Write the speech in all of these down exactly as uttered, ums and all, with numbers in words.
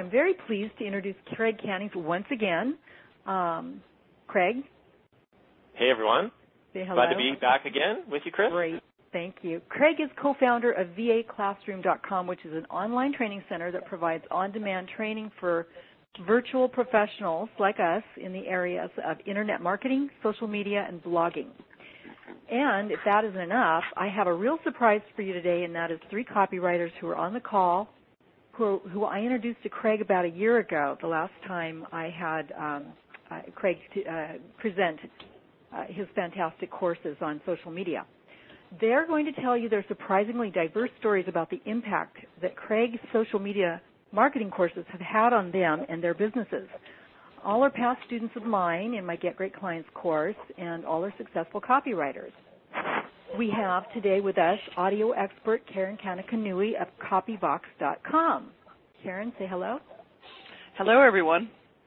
I'm very pleased to introduce Craig Cannings once again. Um, Craig? Hey, everyone. Say hello. Glad to be back again with you, Chris. Great. Thank you. Craig is co-founder of V A classroom dot com, which is an online training center that provides on-demand training for virtual professionals like us in the areas of internet marketing, social media, and blogging. And if that isn't enough, I have a real surprise for you today, and that is three copywriters who are on the call, who, who I introduced to Craig about a year ago, the last time I had um, uh, Craig to, uh, present uh, his fantastic courses on social media. They're going to tell you their surprisingly diverse stories about the impact that Craig's social media marketing courses have had on them and their businesses. All are past students of mine in my Get Great Clients course, and all are successful copywriters. We have today with us audio expert Karen Kanakanui of Copyvox dot com. Karen, say hello. Hello, everyone.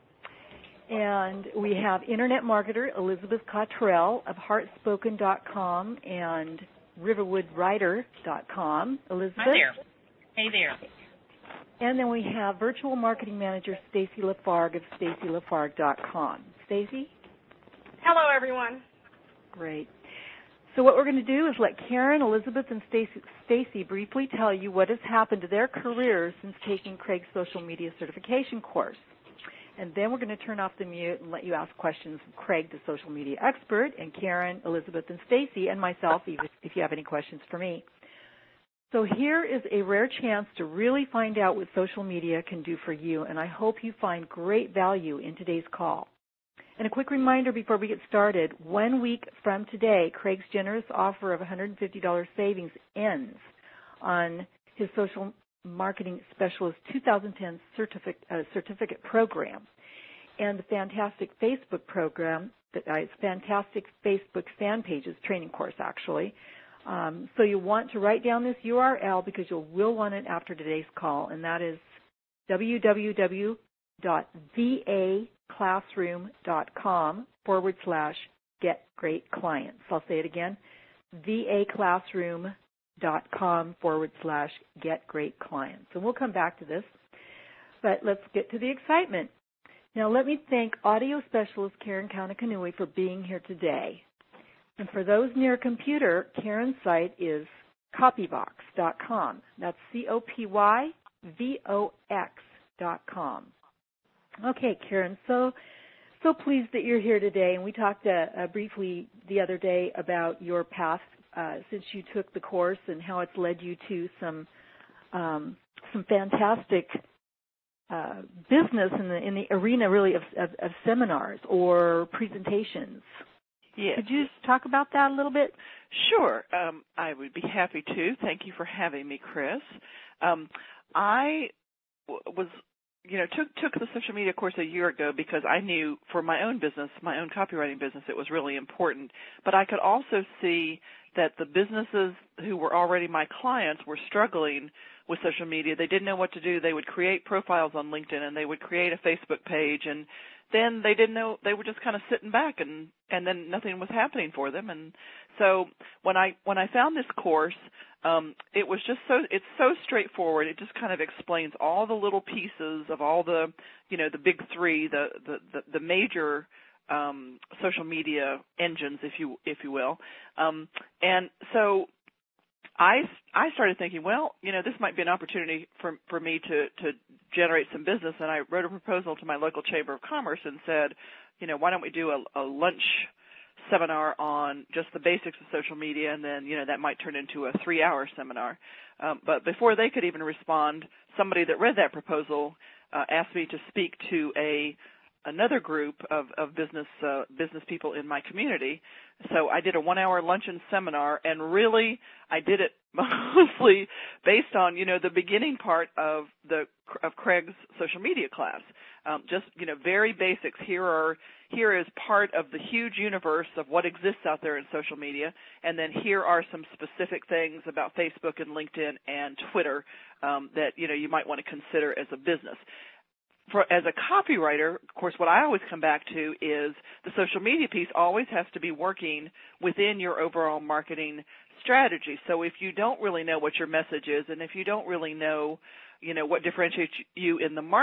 And we have internet marketer Elizabeth Cottrell of Heartspoken dot com and Riverwood Writer dot com. Elizabeth? Hi there. Hey there. And then we have virtual marketing manager Stacy Lafargue of Stacy Lafargue dot com. Stacy? Hello, everyone. Great. So what we're going to do is let Karen, Elizabeth, and Stacy, Stacy briefly tell you what has happened to their careers since taking Craig's social media certification course. And then we're going to turn off the mute and let you ask questions of Craig, the social media expert, and Karen, Elizabeth, and Stacy, and myself, if you have any questions for me. So here is a rare chance to really find out what social media can do for you, and I hope you find great value in today's call. And a quick reminder before we get started, one week from today, Craig's generous offer of one hundred fifty dollars savings ends on his social Marketing Specialist two thousand ten certificate, uh, certificate program and the fantastic Facebook program, that uh, it's fantastic Facebook fan pages training course, actually. Um, so you want to write down this U R L because you will want it after today's call, and that is www dot v a classroom dot com forward slash get great clients. I'll say it again, v a classroom dot com forward slash get great clients. And we'll come back to this, but let's get to the excitement. Now let me thank audio specialist Karen Kanakanui for being here today. And for those near a computer, Karen's site is copyvox dot com. That's C O P Y V O X dot com. Okay, Karen, so so pleased that you're here today. And we talked uh, uh, briefly the other day about your path Uh, since you took the course and how it's led you to some um, some fantastic uh, business in the in the arena really of, of, of seminars or presentations. Yes. Could you talk about that a little bit? Sure. Um, I would be happy to. Thank you for having me, Chris. Um, I w- was, you know, took took the social media course a year ago because I knew for my own business, my own copywriting business, it was really important. But I could also see that the businesses who were already my clients were struggling with social media. They didn't know what to do. They would create profiles on LinkedIn and they would create a Facebook page, and then they didn't know, they were just kind of sitting back, and, and then nothing was happening for them. And so when I when I found this course, um, it was just so, it's so straightforward. It just kind of explains all the little pieces of all the, you know, the big three, the, the, the, the major Um, social media engines, if you if you will, um, and so I I started thinking, well, you know, this might be an opportunity for for me to to generate some business, and I wrote a proposal to my local chamber of commerce and said, you know, why don't we do a, a lunch seminar on just the basics of social media, and then you know that might turn into a three-hour seminar. Um, but before they could even respond, somebody that read that proposal uh, asked me to speak to a another group of, of business uh, business people in my community. So I did a one-hour luncheon seminar, and really I did it mostly based on, you know, the beginning part of the of Craig's social media class. Um, just, you know, very basics. Here are here is part of the huge universe of what exists out there in social media, and then here are some specific things about Facebook and LinkedIn and Twitter um, that, you know, you might want to consider as a business. For, as a copywriter, of course, what I always come back to is the social media piece always has to be working within your overall marketing strategy. So if you don't really know what your message is, and if you don't really know, you know, what differentiates you in the market,